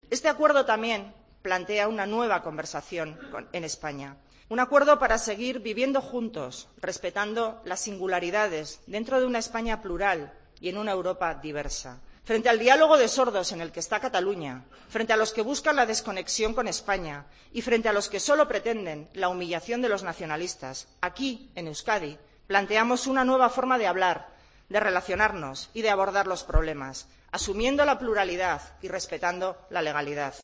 Este acuerdo también plantea una nueva conversación en España. Un acuerdo para seguir viviendo juntos, respetando las singularidades dentro de una España plural y en una Europa diversa. Frente al diálogo de sordos en el que está Cataluña, frente a los que buscan la desconexión con España y frente a los que solo pretenden la humillación de los nacionalistas, aquí, en Euskadi, planteamos una nueva forma de hablar, de relacionarnos y de abordar los problemas, asumiendo la pluralidad y respetando la legalidad.